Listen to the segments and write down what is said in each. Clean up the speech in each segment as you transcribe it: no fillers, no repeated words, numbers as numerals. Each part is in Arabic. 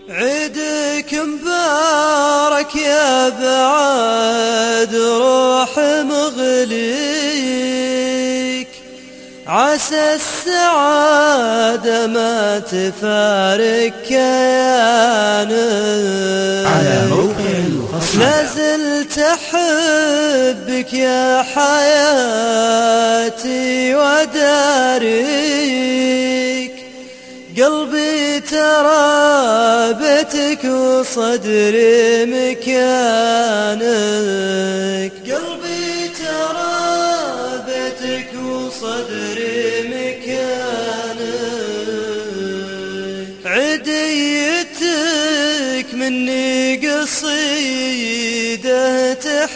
عيدك مبارك يا بعد روح مغليك، عسى السعادة ما تفارق كيانك. على موقع الخصم لازلت أحبك يا حياتي وداريك، قلبي ترابتك وصدري مكانك. قلبي ترابتك وصدري مكانك. عديتك مني قصيدة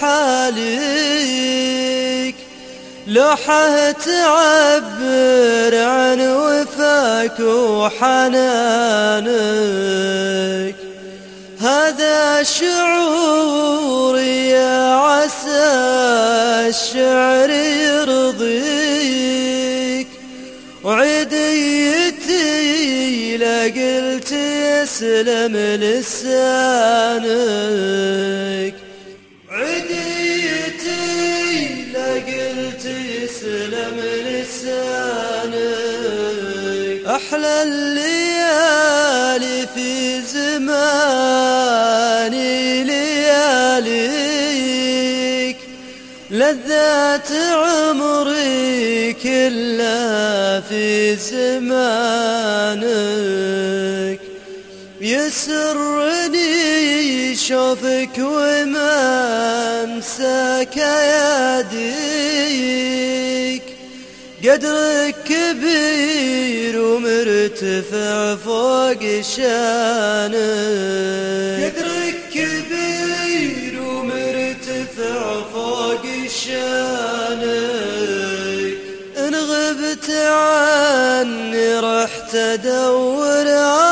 تحاليك، لوحة تعبر عن وفاك وحنانك. هذا شعوري يا عسى الشعر يرضيك، وعديتي لا قلت يسلم لسانك. يسلم لسانك. أحلى الليالي في زماني لياليك، لذات عمري كلها في زمانك. يسرني شوفك وما امسك يديك، قدرك كبير ومرتفع فوق شانك. قدرك كبير ومرتفع فوق شانك. إن غبت عني رحت أدور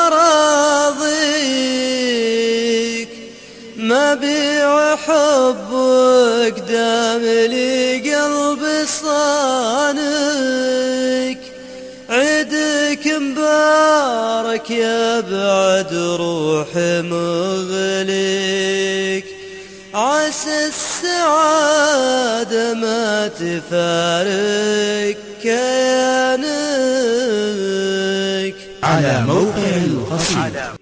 أراضيك، ما بيع حبك دام لي قلب صانك. عيدك مبارك يا بعد روح مغليك، عسى السعادة ما تفارق كيانك. على موقع الخصم.